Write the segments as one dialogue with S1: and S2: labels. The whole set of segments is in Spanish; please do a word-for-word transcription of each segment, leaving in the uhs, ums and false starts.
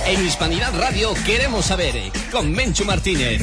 S1: En Hispanidad Radio queremos saber, con Menchu Martínez.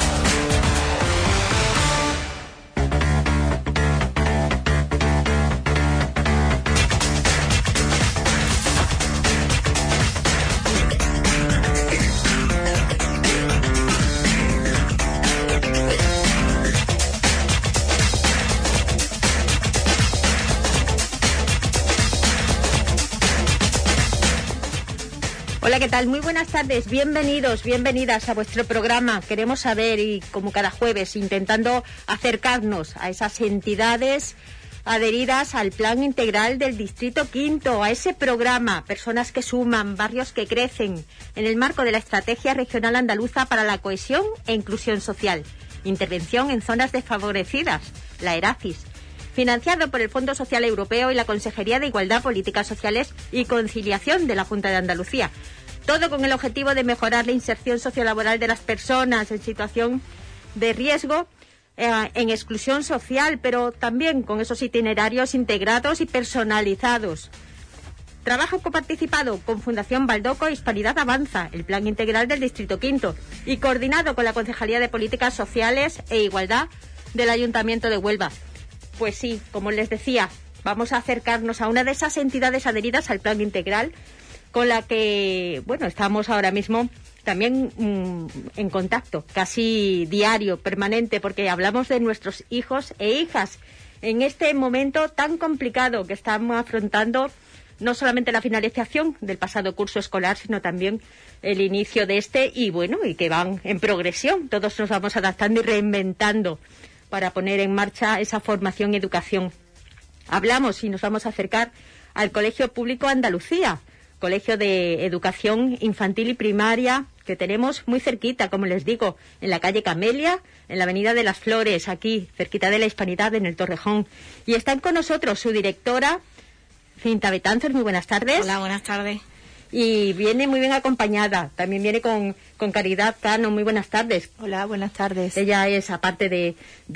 S2: Hola, ¿qué tal? Muy buenas tardes, bienvenidos, bienvenidas a vuestro programa. Queremos saber, y como cada jueves, intentando acercarnos a esas entidades adheridas al Plan Integral del Distrito Quinto, a ese programa, personas que suman, barrios que crecen, en el marco de la Estrategia Regional Andaluza para la Cohesión e Inclusión Social. Intervención en zonas desfavorecidas, la ERACIS, financiado por el Fondo Social Europeo y la Consejería de Igualdad, Políticas Sociales y Conciliación de la Junta de Andalucía. Todo con el objetivo de mejorar la inserción sociolaboral de las personas en situación de riesgo, eh, en exclusión social, pero también con esos itinerarios integrados y personalizados. Trabajo coparticipado con Fundación Baldoco, Hispanidad Avanza, el Plan Integral del Distrito Quinto, y coordinado con la Concejalía de Políticas Sociales e Igualdad del Ayuntamiento de Huelva. Pues sí, como les decía, vamos a acercarnos a una de esas entidades adheridas al Plan Integral, con la que, bueno, estamos ahora mismo también mmm, en contacto, casi diario, permanente, porque hablamos de nuestros hijos e hijas en este momento tan complicado que estamos afrontando, no solamente la finalización del pasado curso escolar, sino también el inicio de este, y bueno, y que van en progresión. Todos nos vamos adaptando y reinventando para poner en marcha esa formación y educación. Hablamos y nos vamos a acercar al Colegio Público Andalucía, Colegio de Educación Infantil y Primaria, que tenemos muy cerquita, como les digo, en la calle Camelia, en la Avenida de las Flores, aquí, cerquita de la Hispanidad, en el Torrejón. Y están con nosotros su directora, Cinta Betanzos. Muy buenas tardes.
S3: Hola, buenas tardes.
S2: Y viene muy bien acompañada, también viene con, con Caridad Cano. Muy buenas tardes.
S3: Hola, buenas tardes.
S2: Ella es, aparte de,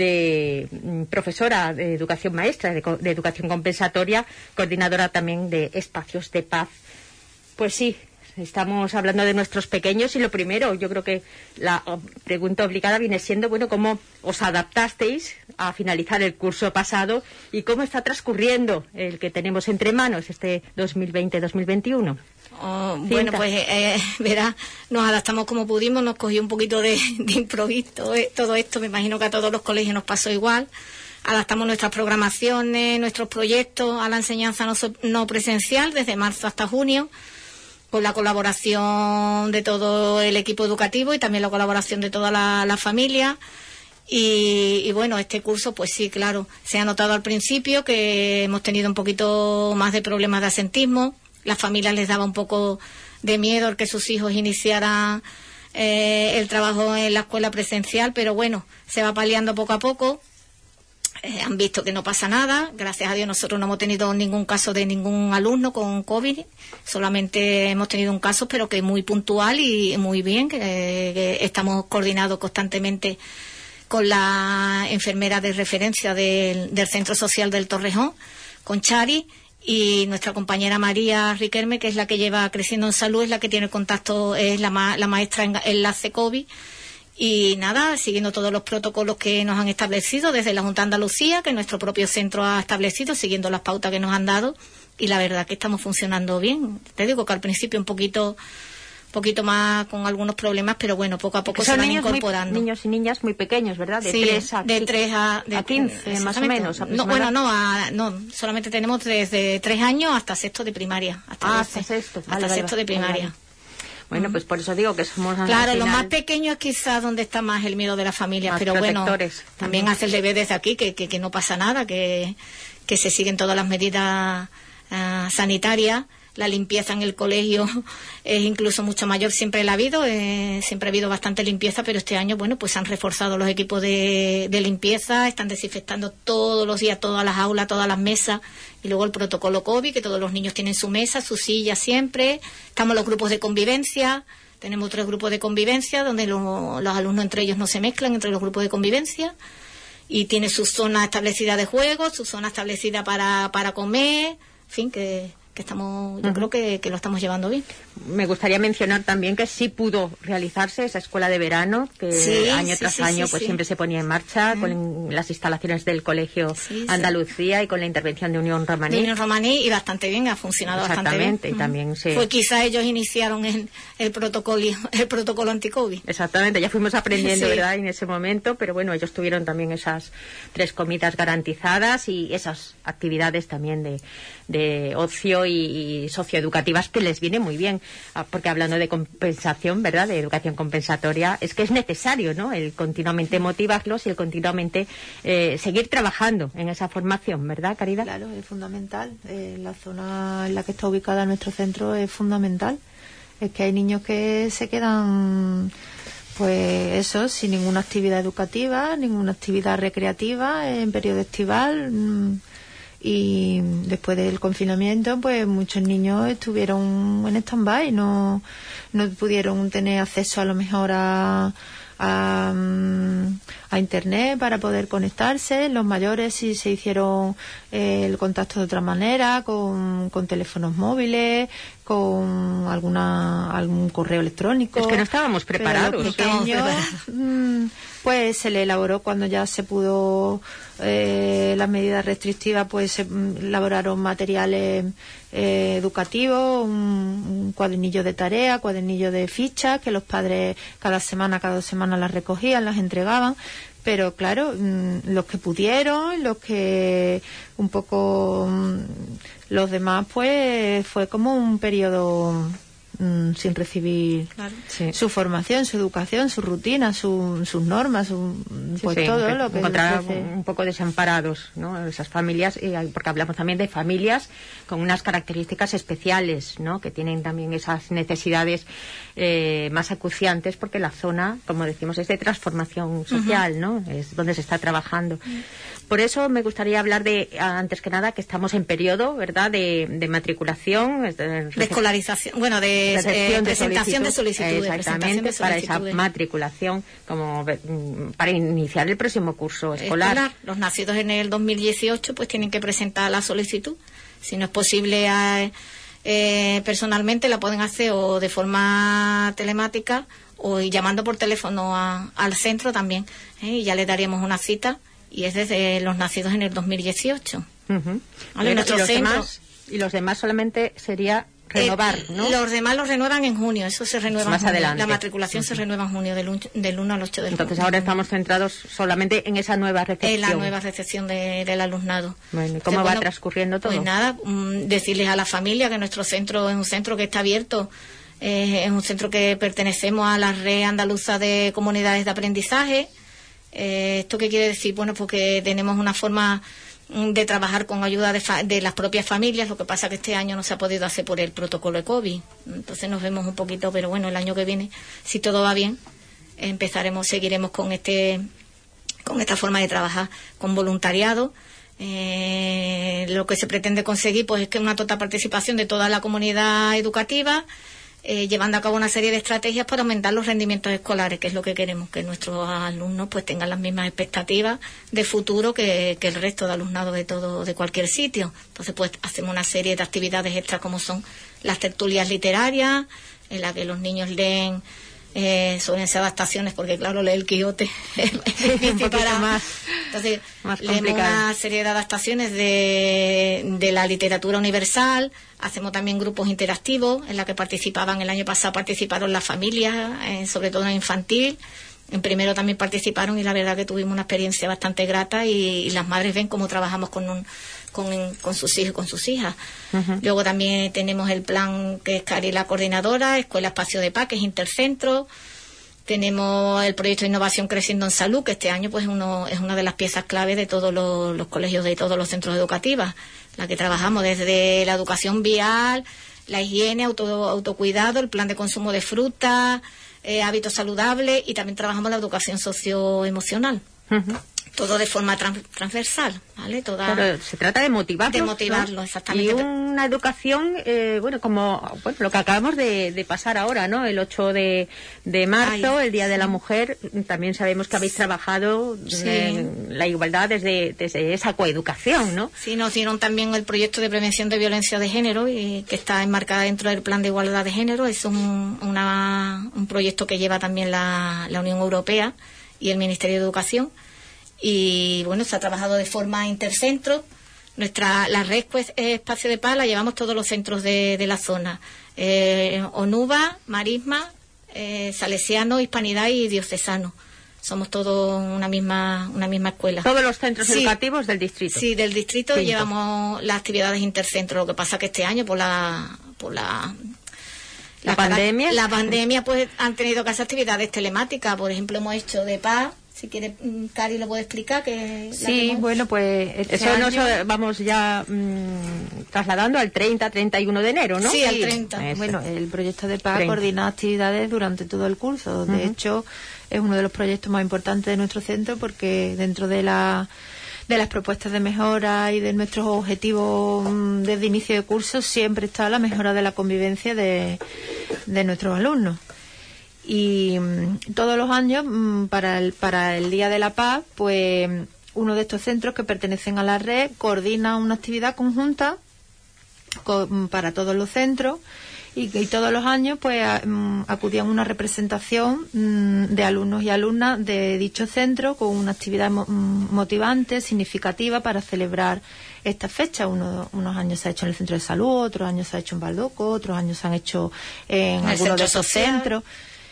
S2: de profesora de educación maestra, de, de educación compensatoria, coordinadora también de espacios de paz. Pues sí, estamos hablando de nuestros pequeños, y lo primero, yo creo que la pregunta obligada viene siendo, bueno, ¿cómo os adaptasteis a finalizar el curso pasado y cómo está transcurriendo el que tenemos entre manos, este dos mil veinte dos mil veintiuno?
S3: Oh, bueno, pues eh, verá, nos adaptamos como pudimos, nos cogió un poquito de, de improviso eh, todo esto. Me imagino que a todos los colegios nos pasó igual. Adaptamos nuestras programaciones, nuestros proyectos a la enseñanza no, no presencial desde marzo hasta junio, con la colaboración de todo el equipo educativo y también la colaboración de toda la, la familia. Y, y bueno, este curso, pues sí, claro, se ha notado al principio que hemos tenido un poquito más de problemas de asentismo. Las familias les daba un poco de miedo el que sus hijos iniciaran eh, el trabajo en la escuela presencial, pero bueno, se va paliando poco a poco. Eh, han visto que no pasa nada. Gracias a Dios nosotros no hemos tenido ningún caso de ningún alumno con COVID. Solamente hemos tenido un caso, pero que muy puntual y muy bien, que, que estamos coordinados constantemente con la enfermera de referencia del, del Centro Social del Torrejón, con Chari, y nuestra compañera María Riquelme, que es la que lleva Creciendo en Salud, es la que tiene contacto, es la, ma, la maestra en enlace COVID. Y nada, siguiendo todos los protocolos que nos han establecido desde la Junta de Andalucía, que nuestro propio centro ha establecido, siguiendo las pautas que nos han dado, y la verdad que estamos funcionando bien. Te digo que al principio un poquito poquito más con algunos problemas, pero bueno, poco a poco se van incorporando.
S2: Muy, niños y niñas muy pequeños, ¿verdad? De
S3: sí,
S2: tres a,
S3: de tres a, de
S2: a quince, más o menos.
S3: No, bueno, no, a, no, solamente tenemos desde tres años hasta sexto de primaria. Hasta
S2: ah,
S3: doce,
S2: hasta sexto.
S3: Hasta vale, sexto vale, de primaria.
S2: Vale. Bueno, pues por eso digo que somos...
S3: Claro, los más pequeños quizás donde está más el miedo de la familia, pero bueno, también hace el deber desde aquí, que, que, que no pasa nada, que, que se siguen todas las medidas uh, sanitarias. La limpieza en el colegio es incluso mucho mayor, siempre la ha habido, eh, siempre ha habido bastante limpieza, pero este año, bueno, pues han reforzado los equipos de, de limpieza, están desinfectando todos los días todas las aulas, todas las mesas, y luego el protocolo COVID, que todos los niños tienen su mesa, su silla siempre. Estamos los grupos de convivencia, tenemos tres grupos de convivencia donde lo, los alumnos entre ellos no se mezclan, entre los grupos de convivencia, y tiene su zona establecida de juego, su zona establecida para, para comer, en fin, que... que estamos, yo uh-huh. creo que, que lo estamos llevando bien.
S2: Me gustaría mencionar también que sí pudo realizarse esa escuela de verano, que sí, año sí, tras sí, año sí, pues sí. siempre se ponía en marcha uh-huh. con las instalaciones del Colegio sí, Andalucía sí. y con la intervención de Unión Romaní.
S3: De Unión Romaní, y bastante bien, ha funcionado bastante bien.
S2: Exactamente, y uh-huh. también se...
S3: Pues quizá ellos iniciaron el, el protocolo el protocolo anti-COVID.
S2: Exactamente, ya fuimos aprendiendo, sí. ¿verdad?, en ese momento, pero bueno, ellos tuvieron también esas tres comidas garantizadas y esas actividades también de, de ocio y, y socioeducativas que les viene muy bien, porque hablando de compensación, ¿verdad?, de educación compensatoria, es que es necesario, ¿no?, el continuamente motivarlos y el continuamente eh, seguir trabajando en esa formación, ¿verdad, Caridad?
S4: Claro, es fundamental. Eh, la zona en la que está ubicada nuestro centro es fundamental. Es que hay niños que se quedan, pues eso, sin ninguna actividad educativa, ninguna actividad recreativa en periodo estival. Y después del confinamiento, pues muchos niños estuvieron en stand-by, no, no pudieron tener acceso a lo mejor a, a, a internet para poder conectarse. Los mayores sí se hicieron eh, el contacto de otra manera, con, con teléfonos móviles, con alguna algún correo electrónico.
S2: Es que no estábamos preparados.
S4: Pero los pequeños, mmm, pues se le elaboró cuando ya se pudo eh, las medidas restrictivas, pues se elaboraron materiales eh, educativos, un, un cuadernillo de tarea, cuadernillo de fichas, que los padres cada semana, cada dos semanas las recogían, las entregaban. Pero claro, los que pudieron, los que un poco, los demás, pues fue como un periodo mmm, sin recibir claro. sí. su formación, su educación, su rutina, su, sus normas, su, pues sí, todo lo que
S2: encontrar un poco desamparados, ¿no?, esas familias, porque hablamos también de familias con unas características especiales, ¿no?, que tienen también esas necesidades eh, más acuciantes, porque la zona, como decimos, es de transformación social, uh-huh. ¿no?, es donde se está trabajando. Uh-huh. Por eso me gustaría hablar de, antes que nada, que estamos en periodo, ¿verdad?, de, de matriculación, de,
S3: de escolarización, bueno, de eh, presentación de solicitudes.
S2: Exactamente, para esa matriculación, como para iniciar el próximo curso escolar. escolar.
S3: Los nacidos en el dos mil dieciocho pues tienen que presentar la solicitud. Si no es posible a, eh, personalmente, la pueden hacer o de forma telemática o llamando por teléfono a, al centro también, ¿eh? Y ya le daríamos una cita, y es desde los nacidos en el dos mil dieciocho.
S2: Uh-huh. ¿Vale? ¿Y, nuestro y, los centro, demás, y los demás solamente sería renovar, eh, ¿no?
S3: Los demás los renuevan en junio, eso se renueva
S2: más
S3: en junio.
S2: Adelante.
S3: La matriculación uh-huh. se renueva en junio, del, un, del uno al ocho de junio.
S2: Entonces ahora estamos centrados solamente en esa nueva recepción.
S3: En la nueva recepción de, del alumnado.
S2: Bueno, ¿y cómo Entonces, va bueno, transcurriendo todo?
S3: Pues nada, um, decirles a la familia que nuestro centro es un centro que está abierto, eh, es un centro que pertenecemos a la red andaluza de comunidades de aprendizaje. Eh, ¿Esto qué quiere decir? Bueno, porque tenemos una forma de trabajar con ayuda de, fa- de las propias familias. Lo que pasa que este año no se ha podido hacer por el protocolo de COVID, entonces nos vemos un poquito, pero bueno, el año que viene, si todo va bien, empezaremos, seguiremos con este con esta forma de trabajar, con voluntariado. Eh, lo que se pretende conseguir pues es que una total participación de toda la comunidad educativa, Eh, llevando a cabo una serie de estrategias para aumentar los rendimientos escolares, que es lo que queremos, que nuestros alumnos pues tengan las mismas expectativas de futuro que, que el resto de alumnado de todo, de cualquier sitio. Entonces pues hacemos una serie de actividades extras, como son las tertulias literarias, en las que los niños leen, eh, suelen ser adaptaciones, porque claro, leer el Quijote es difícil para más. Entonces más leemos una serie de adaptaciones de, de la literatura universal. Hacemos también grupos interactivos en la que participaban, el año pasado participaron las familias, eh, sobre todo en infantil. En primero también participaron, y la verdad que tuvimos una experiencia bastante grata, y, y las madres ven cómo trabajamos con un, con, con sus hijos y con sus hijas. Uh-huh. Luego también tenemos el plan que es Cari la coordinadora, Escuela Espacio de Paz, que es Intercentro. Tenemos el proyecto de innovación Creciendo en Salud, que este año pues uno, es una de las piezas clave de todos los, los colegios, de todos los centros educativos, la que trabajamos desde la educación vial, la higiene, auto, autocuidado, el plan de consumo de fruta, eh, hábitos saludables, y también trabajamos la educación socioemocional. Uh-huh. todo de forma trans, transversal, ¿vale? Toda,
S2: claro, se trata de motivarlos.
S3: De motivarlos, ¿no? Exactamente.
S2: Y una educación, eh, bueno, como bueno, lo que acabamos de, de pasar ahora, ¿no? El ocho de, de marzo, Ay, el Día sí. de la Mujer, también sabemos que habéis trabajado sí. en la igualdad desde, desde esa coeducación, ¿no?
S3: Sí, nos dieron también el proyecto de prevención de violencia de género, y que está enmarcada dentro del Plan de Igualdad de Género. Es un, una, un proyecto que lleva también la, la Unión Europea y el Ministerio de Educación. Y bueno, se ha trabajado de forma intercentro. Nuestra, la red pues, Espacio de Paz la llevamos todos los centros de, de la zona. Eh, Onuba, Marisma, eh, Salesiano, Hispanidad y Diocesano. Somos todos una misma, una misma escuela.
S2: Todos los centros
S3: sí,
S2: educativos del distrito.
S3: Sí, del distrito
S2: Quinto.
S3: Llevamos las actividades intercentro. Lo que pasa que este año por la, por la
S2: la, la pandemia,
S3: la pandemia pues han tenido que hacer actividades telemáticas. Por ejemplo, hemos hecho de paz. Si quiere, Cari lo puede explicar. Que
S4: sí, bueno, pues
S2: este eso año... nos vamos ya mmm, trasladando al treinta, treinta y uno de enero, ¿no?
S3: Sí, al treinta.
S4: Eso. Bueno, el proyecto de paz coordina actividades durante todo el curso. De uh-huh. hecho, es uno de los proyectos más importantes de nuestro centro, porque dentro de la de las propuestas de mejora y de nuestros objetivos mmm, desde inicio de curso siempre está la mejora de la convivencia de, de nuestros alumnos. Y mmm, todos los años mmm, para el para el Día de la Paz, pues uno de estos centros que pertenecen a la red coordina una actividad conjunta con, para todos los centros, y, y todos los años pues a, mmm, acudían una representación mmm, de alumnos y alumnas de dicho centro con una actividad mo- motivante, significativa para celebrar esta fecha. Uno, unos años se ha hecho en el centro de salud, otros años se ha hecho en Baldoco, otros años se han hecho en, en algunos de esos social. centros.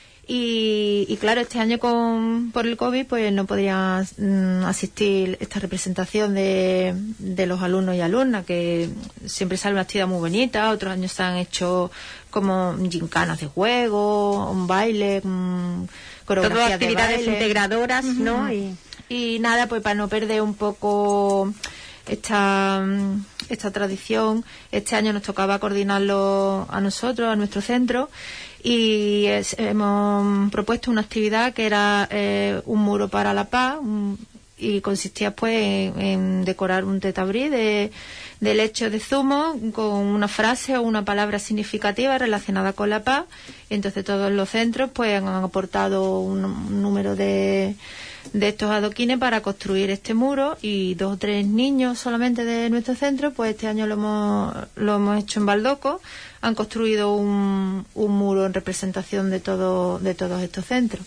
S4: Y, y claro, este año con por el COVID pues no podría mm, asistir esta representación de, de los alumnos y alumnas, que siempre sale una actividad muy bonita. Otros años se han hecho como gincanas de juego, un baile, mm, coreografías
S2: Todas actividades
S4: de baile.
S2: integradoras, uh-huh. ¿no?
S4: Y, y nada, pues para no perder un poco esta esta tradición, este año nos tocaba coordinarlo a nosotros, a nuestro centro. Y es, hemos propuesto una actividad que era eh, un muro para la paz, un, y consistía pues en, en decorar un tetabrí de, de leche de zumo con una frase o una palabra significativa relacionada con la paz. Y entonces todos los centros pues han aportado un, un número de, de estos adoquines para construir este muro, y dos o tres niños solamente de nuestro centro pues este año lo hemos, lo hemos hecho en Baldoco. Han construido un, un muro en representación de todo, de todos estos centros.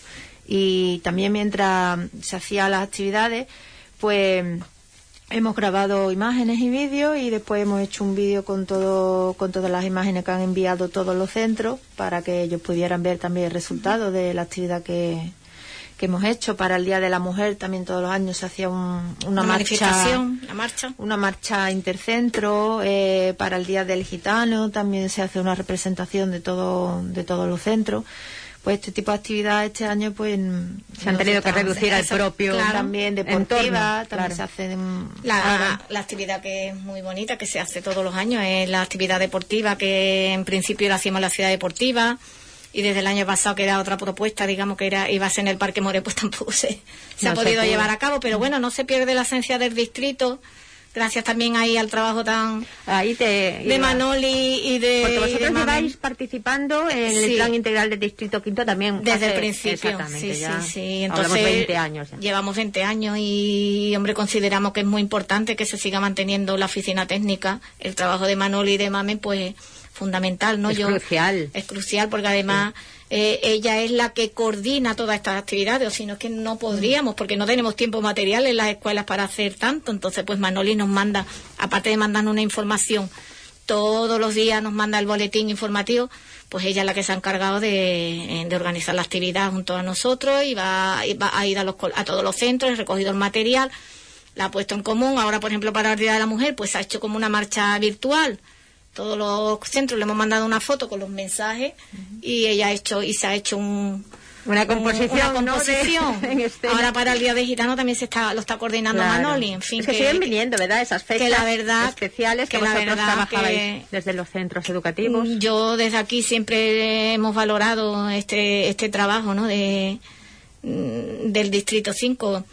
S4: Y también mientras se hacían las actividades, pues hemos grabado imágenes y vídeos, y después hemos hecho un vídeo con todo, con todas las imágenes que han enviado todos los centros, para que ellos pudieran ver también el resultado de la actividad que, que hemos hecho. Para el Día de la Mujer también todos los años se hacía un, una,
S3: una
S4: marcha,
S3: la marcha,
S4: una marcha intercentro. Eh, para el Día del Gitano también se hace una representación de todo, de todos los centros. Pues este tipo de actividades este año pues
S2: se han tenido que reducir al propio,
S4: claro, también deportiva, entorno, también
S2: claro.
S4: se hace
S3: la, la actividad que es muy bonita, que se hace todos los años, es la actividad deportiva, que en principio la hacíamos en la ciudad deportiva, y desde el año pasado que era otra propuesta, digamos que era iba a ser en el Parque More, pues tampoco se, se no ha podido se llevar a cabo, pero bueno, no se pierde la esencia del distrito. Gracias también ahí al trabajo tan
S2: ahí te,
S3: de Manoli y de...
S2: Porque vosotros
S3: de
S2: lleváis participando en
S3: sí.
S2: el Plan Integral del Distrito Quinto también.
S3: Desde
S2: hace,
S3: el principio.
S2: Exactamente,
S3: sí,
S2: ya
S3: sí, sí. Entonces,
S2: hablamos veinte años ya.
S3: Llevamos veinte años y, hombre, consideramos que es muy importante que se siga manteniendo la oficina técnica. El trabajo de Manoli y de Mamen, pues, fundamental, ¿no?
S2: Es
S3: Yo,
S2: crucial.
S3: Es crucial porque además... Sí. Eh, ella es la que coordina todas estas actividades, o si no es que no podríamos, porque no tenemos tiempo material en las escuelas para hacer tanto. Entonces pues Manoli nos manda, aparte de mandarnos una información todos los días, nos manda el boletín informativo, pues ella es la que se ha encargado de, de organizar la actividad junto a nosotros, y va, y va a ir a, los, a todos los centros, ha recogido el material, la ha puesto en común. Ahora, por ejemplo, para el Día de la Mujer, pues se ha hecho como una marcha virtual. Todos los centros le hemos mandado una foto con los mensajes, uh-huh. y ella ha hecho y se ha hecho un
S2: una composición,
S3: una composición.
S2: ¿no? De,
S3: ahora para el Día de Gitano también se está lo está coordinando
S2: claro.
S3: Manoli, en fin,
S2: es que, que siguen viniendo, ¿verdad? Esas fechas
S3: que la verdad,
S2: especiales que,
S3: que
S2: vosotros
S3: la verdad
S2: trabajabais
S3: que
S2: desde los centros educativos.
S3: Yo desde aquí siempre hemos valorado este este trabajo, ¿no? de del Distrito cinco.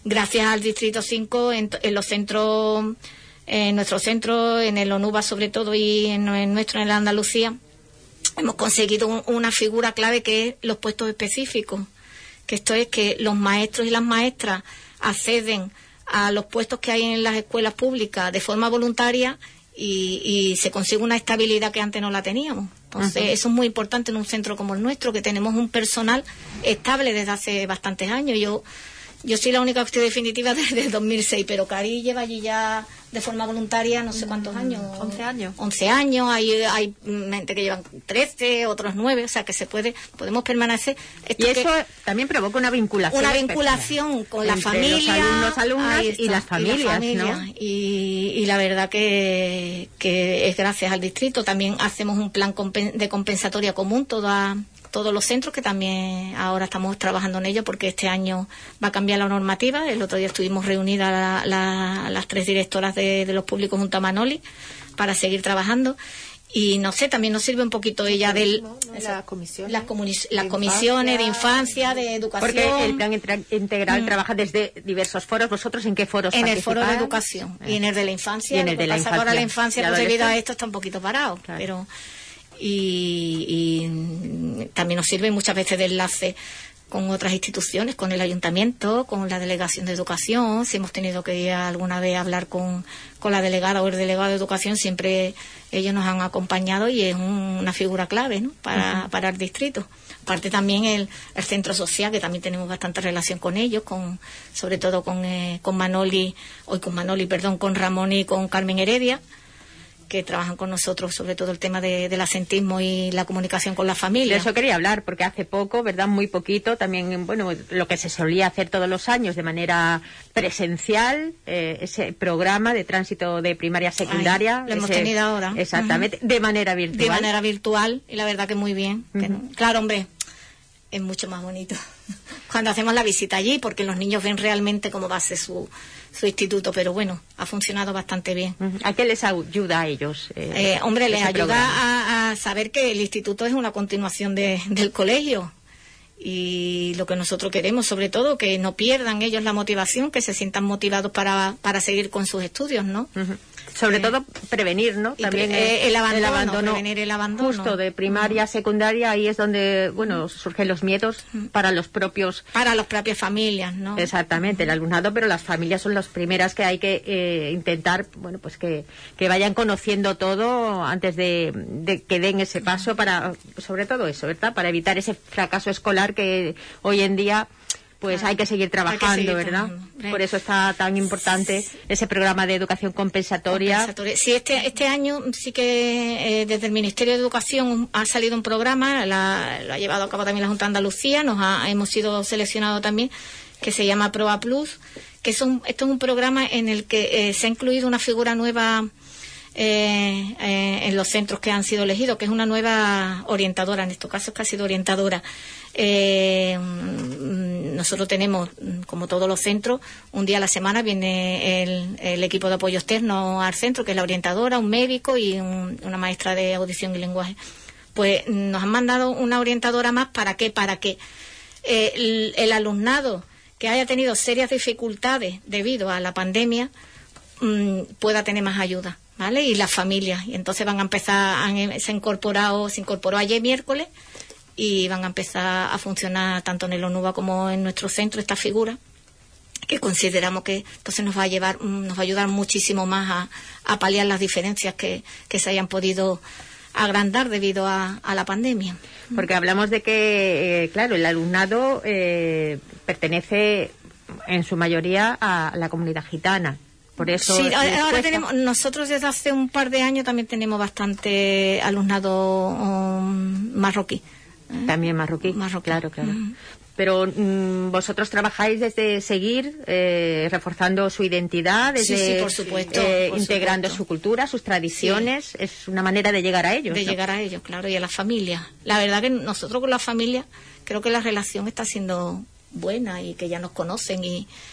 S3: gracias al Distrito cinco, en, en los centros, en nuestro centro, en el ONUVA sobre todo y en, en nuestro, en la Andalucía, hemos conseguido un, una figura clave que es los puestos específicos, que esto es que los maestros y las maestras acceden a los puestos que hay en las escuelas públicas de forma voluntaria y, y se consigue una estabilidad que antes no la teníamos. Entonces, uh-huh. eso es muy importante en un centro como el nuestro, que tenemos un personal estable desde hace bastantes años. Yo yo soy la única que estoy definitiva desde el dos mil seis, pero Cari lleva allí ya de forma voluntaria no sé cuántos años.
S4: once años.
S3: once años, hay, hay gente que llevan trece, otros nueve, o sea que se puede, podemos permanecer.
S2: Esto y eso que, también provoca una vinculación.
S3: Una vinculación con la familia.
S2: Los alumnos, alumnas está, y las familias, y la familia, ¿no?
S3: Y, y la verdad que, que es gracias al distrito. También hacemos un plan de compensatoria común, toda todos los centros, que también ahora estamos trabajando en ello porque este año va a cambiar la normativa. El otro día estuvimos reunidas la, la, las tres directoras de, de los públicos junto a Manoli para seguir trabajando. Y no sé, también nos sirve un poito ella del
S4: no, no, las comisiones,
S3: las, comuni- las comisiones de infancia, de educación.
S2: Porque el plan integral mm. trabaja desde diversos foros. ¿Vosotros en qué foros
S3: En el foro de educación eh. y en el de la infancia.
S2: Y en el de la infancia.
S3: Ahora la infancia, pues debido a esto, está un poquito parado, claro. pero y, y también nos sirve muchas veces de enlace con otras instituciones, con el ayuntamiento, con la delegación de educación. Si hemos tenido que ir alguna vez a hablar con, con la delegada o el delegado de educación, siempre ellos nos han acompañado y es un, una figura clave, ¿no? para, uh-huh. para el distrito. Aparte también el, el centro social, que también tenemos bastante relación con ellos, con sobre todo con, eh, con Manoli, hoy con Manoli, perdón, con Ramón y con Carmen Heredia, que trabajan con nosotros sobre todo el tema de, del asentismo y la comunicación con la familia.
S2: De eso quería hablar, porque hace poco, ¿verdad? Muy poquito, también, bueno, lo que se solía hacer todos los años de manera presencial, eh, ese programa de tránsito de primaria a secundaria.
S3: Ay, lo hemos
S2: ese,
S3: tenido ahora.
S2: Exactamente, uh-huh. de manera virtual.
S3: De manera virtual, y la verdad que muy bien. Uh-huh. Que no, claro, hombre, es mucho más bonito cuando hacemos la visita allí, porque los niños ven realmente cómo va a ser su, su instituto, pero bueno, ha funcionado bastante bien.
S2: ¿A qué les ayuda a ellos? Eh,
S3: eh, hombre, les ayuda a, a saber que el instituto es una continuación de, del colegio, y lo que nosotros queremos, sobre todo, que no pierdan ellos la motivación, que se sientan motivados para, para seguir con sus estudios, ¿no?
S2: Uh-huh. Sobre eh, todo prevenir, ¿no? También
S3: pre- eh, el, abandono,
S2: el abandono,
S3: prevenir el abandono.
S2: Justo de primaria a secundaria, ahí es donde, bueno, surgen los miedos para los propios...
S3: Para las propias familias, ¿no?
S2: Exactamente, el alumnado, pero las familias son las primeras que hay que eh, intentar, bueno, pues que, que vayan conociendo todo antes de, de que den ese paso para, sobre todo eso, ¿verdad? Para evitar ese fracaso escolar que hoy en día... pues hay que seguir trabajando, que seguir ¿verdad? Trabajando. Por eso está tan importante ese programa de educación compensatoria.
S3: compensatoria. Sí, este este año sí que eh, desde el Ministerio de Educación ha salido un programa, la, lo ha llevado a cabo también la Junta de Andalucía, nos ha, hemos sido seleccionados también, que se llama Proa Plus, que es un, esto es un programa en el que eh, se ha incluido una figura nueva eh, eh, en los centros que han sido elegidos, que es una nueva orientadora, en estos casos que ha sido orientadora. Eh, nosotros tenemos, como todos los centros, un día a la semana viene el, el equipo de apoyo externo al centro, que es la orientadora, un médico y un, una maestra de audición y lenguaje. Pues nos han mandado una orientadora más. ¿Para qué? Para que eh, el, el alumnado que haya tenido serias dificultades debido a la pandemia mmm, pueda tener más ayuda, ¿vale? Y las familias. Y entonces van a empezar, han, se ha incorporado, se incorporó ayer miércoles, y van a empezar a funcionar tanto en el ONUVA como en nuestro centro esta figura, que consideramos que entonces nos va a llevar, nos va a ayudar muchísimo más a, a paliar las diferencias que, que se hayan podido agrandar debido a, a la pandemia.
S2: Porque hablamos de que, eh, claro, el alumnado eh, pertenece en su mayoría a la comunidad gitana. Por eso
S3: sí, ahora tenemos, nosotros desde hace un par de años también tenemos bastante alumnado um, marroquí. ¿Eh?
S2: También marroquí, marroquí, claro, claro. Uh-huh. Pero mmm, vosotros trabajáis desde seguir eh, reforzando su identidad, desde
S3: sí, sí, por supuesto,
S2: eh,
S3: por
S2: integrando
S3: supuesto.
S2: su cultura, sus tradiciones. Sí. Es una manera de llegar a ellos.
S3: De
S2: ¿no?
S3: llegar a ellos, claro, y a las familias. La verdad que nosotros con la familia creo que la relación está siendo buena y que ya nos conocen y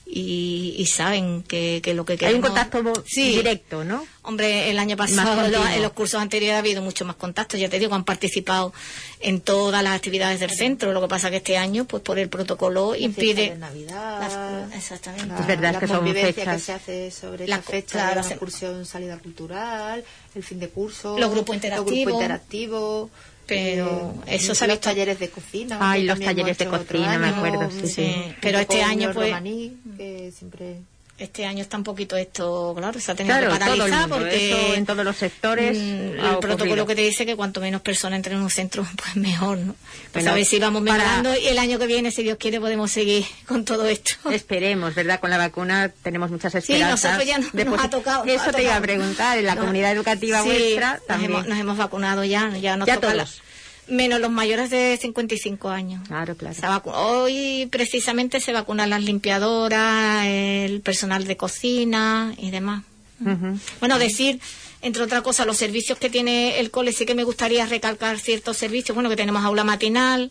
S3: y, y saben que, que lo que queremos...
S2: Hay un contacto sí. directo, ¿no?
S3: Hombre, el año pasado, lo, en los cursos anteriores ha habido mucho más contacto. Ya te digo, han participado en todas las actividades del centro. Lo que pasa que este año, pues por el protocolo, la impide...
S4: de Navidad,
S3: las, exactamente.
S4: La,
S2: es verdad,
S4: la
S2: que son fechas
S4: que se hace sobre
S3: la,
S4: esta fecha,
S3: claro,
S4: la excursión salida cultural, el fin de curso,
S3: los grupos interactivos.
S4: Los grupos interactivos
S3: pero eh, eso
S4: se los talleres de cocina.
S2: Ay, los talleres de cocina, me acuerdo, sí, sí. sí.
S3: Pero este año, pues...
S4: Romaní, que siempre...
S3: Este año está un poquito esto, claro, se ha tenido
S2: claro,
S3: que paralizar porque
S2: eso en todos los sectores
S3: mmm, el protocolo que te dice que cuanto menos personas entren en un centro, pues mejor, ¿no? Pues bueno, a ver si vamos mejorando para... y el año que viene, si Dios quiere, podemos seguir con todo esto.
S2: Esperemos, ¿verdad? Con la vacuna tenemos muchas esperanzas.
S3: Sí, nosotros ya no, Después, nos ha tocado.
S2: Eso
S3: ha tocado.
S2: te iba a preguntar, en la no, comunidad educativa
S3: sí,
S2: vuestra también.
S3: Nos hemos, nos hemos vacunado ya, ya nos
S2: ya
S3: toca
S2: todos.
S3: La... Menos los mayores de cincuenta y cinco años.
S2: Claro, claro.
S3: Se vacu... Hoy precisamente se vacunan las limpiadoras, el personal de cocina y demás. Uh-huh. Bueno, decir, entre otras cosas, los servicios que tiene el cole, sí que me gustaría recalcar ciertos servicios. Bueno, que tenemos aula matinal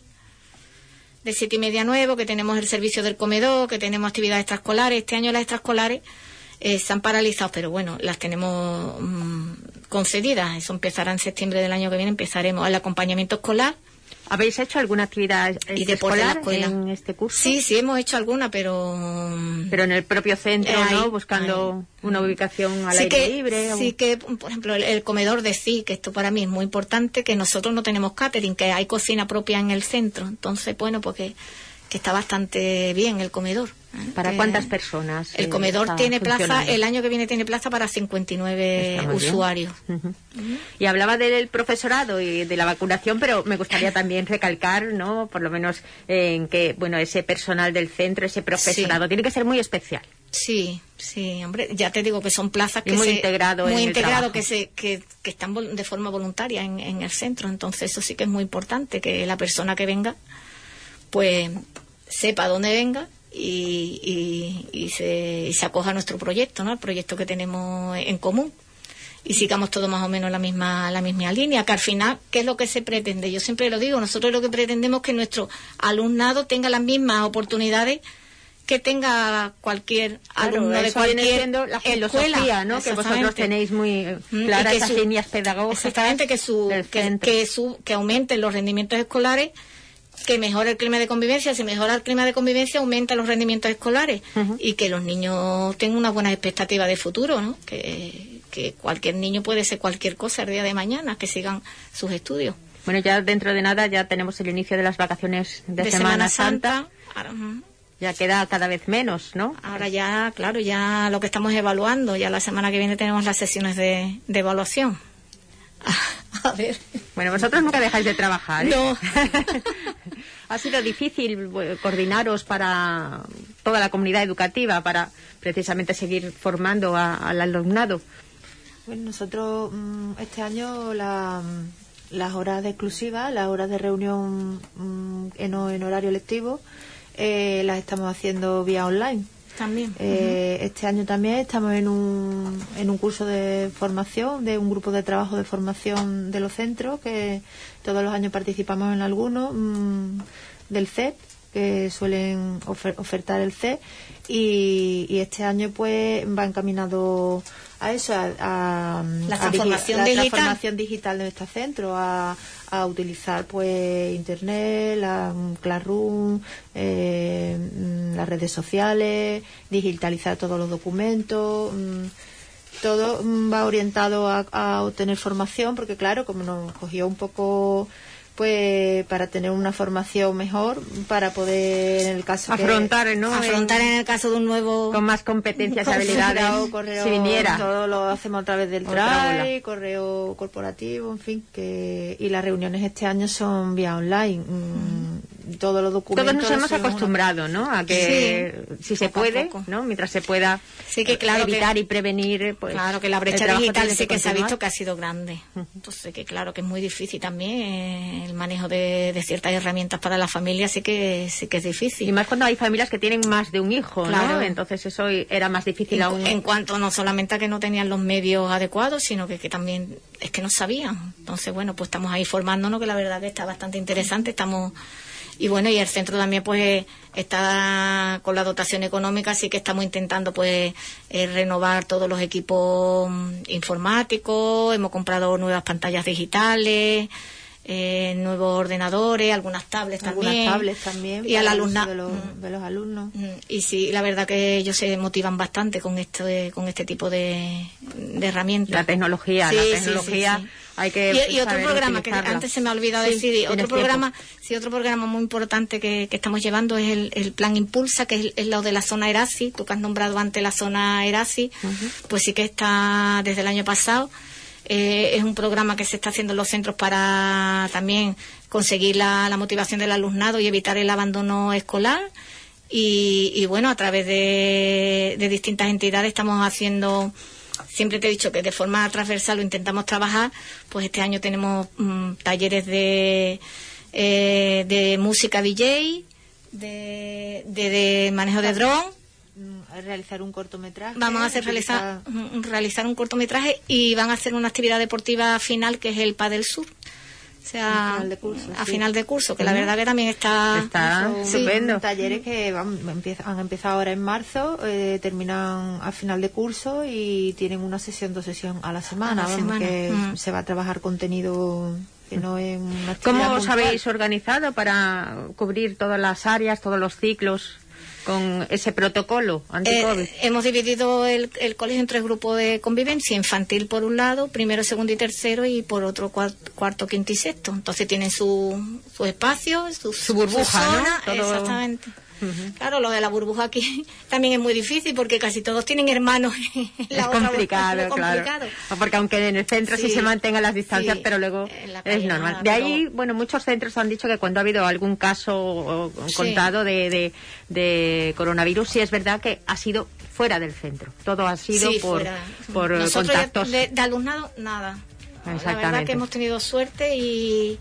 S3: de siete y media a nueve, que tenemos el servicio del comedor, que tenemos actividades extraescolares. Este año las extraescolares eh, se han paralizado, pero bueno, las tenemos... Mmm, concedidas, eso empezará en septiembre del año que viene, empezaremos el acompañamiento escolar.
S2: ¿Habéis hecho alguna actividad
S3: y deporte
S2: escolar
S3: de la
S2: en este curso?
S3: Sí, sí, hemos hecho alguna, pero...
S2: Pero en el propio centro, eh, ahí, ¿no? Buscando ahí. Una ubicación al
S3: sí
S2: aire
S3: que,
S2: libre.
S3: Sí o... que, por ejemplo, el, el comedor de C I, que esto para mí es muy importante, que nosotros no tenemos catering, que hay cocina propia en el centro. Entonces, bueno, porque que está bastante bien el comedor. ¿eh?
S2: ¿Para
S3: que
S2: cuántas personas?
S3: El comedor tiene plaza, el año que viene tiene plaza para cincuenta y nueve usuarios.
S2: Uh-huh. Uh-huh. Y hablaba del profesorado y de la vacunación, pero me gustaría también recalcar, ¿no? Por lo menos en que, bueno, ese personal del centro, ese profesorado, sí. tiene que ser muy especial.
S3: Sí, sí, hombre, ya te digo que son plazas que
S2: y muy
S3: se,
S2: integrado
S3: muy
S2: en
S3: integrado
S2: el
S3: que se que, que están de forma voluntaria en, en el centro, entonces eso sí que es muy importante, que la persona que venga pues sepa dónde venga y, y, y, se, y se acoja a nuestro proyecto, ¿no? El proyecto que tenemos en común y sigamos todo más o menos la misma la misma línea, que al final, ¿qué es lo que se pretende? Yo siempre lo digo, nosotros lo que pretendemos es que nuestro alumnado tenga las mismas oportunidades que tenga cualquier
S2: claro,
S3: alumno de cualquier
S2: siendo la filosofía,
S3: escuela,
S2: ¿no? Que vosotros tenéis muy
S3: mm,
S2: claras
S3: que
S2: esas
S3: su,
S2: líneas pedagógicas.
S3: Exactamente, que su que, que su que aumenten los rendimientos escolares, que mejore el clima de convivencia. Si mejora el clima de convivencia, aumenta los rendimientos escolares. Uh-huh. Y que los niños tengan unas buenas expectativas de futuro, ¿no? Que, que cualquier niño puede ser cualquier cosa el día de mañana, que sigan sus estudios.
S2: Bueno, ya dentro de nada ya tenemos el inicio de las vacaciones de,
S3: de
S2: Semana,
S3: Semana Santa.
S2: Santa. Uh-huh. Ya queda cada vez menos, ¿no?
S3: Ahora ya, claro, ya lo que estamos evaluando, ya la semana que viene tenemos las sesiones de, de evaluación. A ver.
S2: Bueno, vosotros nunca dejáis de trabajar, ¿eh?
S3: No.
S2: Ha sido difícil coordinaros para toda la comunidad educativa, para precisamente seguir formando a, al alumnado.
S4: Bueno, nosotros este año la, las horas de exclusiva, las horas de reunión en, en horario lectivo, eh, las estamos haciendo vía online.
S3: También.
S4: Eh, uh-huh. Este año también estamos en un, en un curso de formación, de un grupo de trabajo de formación de los centros, que todos los años participamos en alguno, mmm, del C E P, que suelen ofer- ofertar el C E P, y, y este año pues va encaminado a eso, a, a
S3: la,
S4: a
S3: transformación,
S4: digi- la
S3: digital.
S4: transformación digital de nuestro centro, a, a utilizar pues internet, la Classroom, eh, las redes sociales, digitalizar todos los documentos. Mmm, todo va orientado a, a obtener formación, porque claro, como nos cogió un poco pues para tener una formación mejor, para poder en el caso
S2: afrontar,
S4: que,
S2: ¿no?
S3: afrontar en el caso de un nuevo
S2: con más competencias y habilidades,
S4: correo,
S2: si viniera.
S4: Todo lo hacemos a través del Drive, correo corporativo, en fin, que y las reuniones este año son vía online. Mm. Todos los documentos.
S2: Todos nos hemos acostumbrado, ¿no? A que sí, si se puede, ¿no? Mientras se pueda
S3: sí, que claro
S2: evitar
S3: que,
S2: y prevenir, pues.
S3: Claro que la brecha digital sí que, que se ha visto que ha sido grande.
S2: Uh-huh.
S3: Entonces que claro que es muy difícil también eh, el manejo de, de ciertas herramientas para la familia, sí que sí que es difícil.
S2: Y más cuando hay familias que tienen más de un hijo,
S3: claro.
S2: ¿no? Entonces eso era más difícil
S3: en,
S2: aún.
S3: En cuanto no solamente a que no tenían los medios adecuados, sino que, que también es que no sabían. Entonces bueno, pues estamos ahí formándonos, que la verdad que está bastante interesante. Estamos y bueno, y el centro también pues está con la dotación económica, así que estamos intentando pues eh, renovar todos los equipos informáticos, hemos comprado nuevas pantallas digitales, eh, nuevos ordenadores, algunas tablets
S4: algunas
S3: también.
S4: tablets también
S3: y al alumnado
S4: de los, de los alumnos.
S3: Y sí, la verdad que ellos se motivan bastante con este, con este tipo de, de herramientas.
S2: La tecnología,
S3: sí,
S2: la
S3: sí,
S2: tecnología.
S3: Sí, sí.
S2: Hay que
S3: y, y otro programa que antes se me ha olvidado
S2: sí,
S3: decir, otro programa, sí, otro programa muy importante que, que estamos llevando es el, el plan Impulsa, que es, es lo de la zona Erasi. Tú que has nombrado antes la zona Erasi, uh-huh. pues sí que está desde el año pasado. Eh, es un programa que se está haciendo en los centros para también conseguir la, la motivación del alumnado y evitar el abandono escolar. Y, y bueno, a través de, de distintas entidades estamos haciendo. Siempre te he dicho que de forma transversal lo intentamos trabajar, pues este año tenemos mmm, talleres de, eh, de música D J, de, de, de manejo de dron.
S4: Realizar un cortometraje.
S3: Vamos a hacer realizar, realizar un cortometraje y van a hacer una actividad deportiva final que es el Padel Sur. O sea,
S4: a final de curso,
S3: a
S4: sí.
S3: final de curso, que la verdad que también está...
S2: Está
S3: sí.
S2: estupendo.
S4: Talleres que van, empiezan, han empezado ahora en marzo, eh, terminan a final de curso y tienen una sesión, dos sesiones a la semana,
S3: a la
S4: vamos,
S3: semana.
S4: que
S3: Mm.
S4: se va a trabajar contenido que no es una actividad
S2: ¿Cómo os
S4: puntual.
S2: habéis organizado para cubrir todas las áreas, todos los ciclos? Con ese protocolo anti-COVID.
S3: Eh, hemos dividido el, el colegio en tres grupos de convivencia: infantil por un lado, primero, segundo y tercero, y por otro cuarto, cuarto quinto y sexto. Entonces tienen su, su espacio, su,
S2: su burbuja,
S3: su zona,
S2: ¿no? Todo...
S3: Exactamente. Uh-huh. Claro, lo de la burbuja aquí también es muy difícil porque casi todos tienen hermanos. En la
S2: es,
S3: otra
S2: complicado,
S3: es complicado,
S2: claro. Porque aunque en el centro sí, sí se mantengan las distancias,
S3: sí,
S2: pero luego es normal.
S3: Nada,
S2: de ahí, pero... bueno, muchos centros han dicho que cuando ha habido algún caso sí. contado de, de, de coronavirus, sí es verdad que ha sido fuera del centro. Todo ha sido
S3: sí,
S2: por,
S3: fuera.
S2: por
S3: Nosotros
S2: contactos.
S3: De, de alumnado, nada.
S2: Exactamente.
S3: La verdad que hemos tenido suerte y,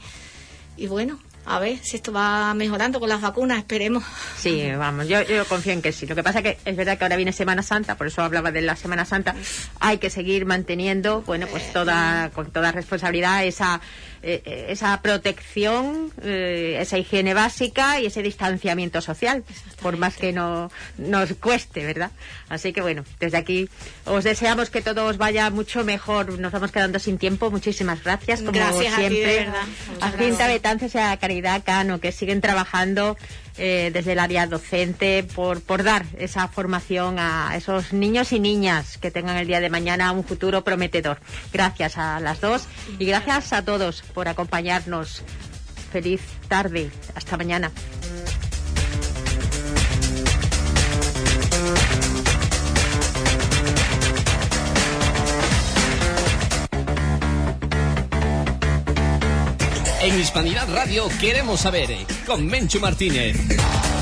S3: y bueno... A ver si esto va mejorando con las vacunas, esperemos.
S2: Sí, vamos, yo, yo confío en que sí. Lo que pasa es que es verdad que ahora viene Semana Santa, por eso hablaba de la Semana Santa. Hay que seguir manteniendo, bueno, pues toda con toda responsabilidad esa eh, esa protección, eh, esa higiene básica y ese distanciamiento social, por más que no nos cueste, ¿verdad? Así que bueno, desde aquí os deseamos que todo os vaya mucho mejor. Nos vamos quedando sin tiempo. Muchísimas gracias, como
S3: gracias
S2: siempre.
S3: A ti, de verdad.
S2: A Cinta Betances y a Caridad Cano, que siguen trabajando eh, desde el área docente por, por dar esa formación a esos niños y niñas que tengan el día de mañana un futuro prometedor. Gracias a las dos y gracias a todos por acompañarnos. Feliz tarde. Hasta mañana.
S1: En Hispanidad Radio queremos saber, con Menchu Martínez.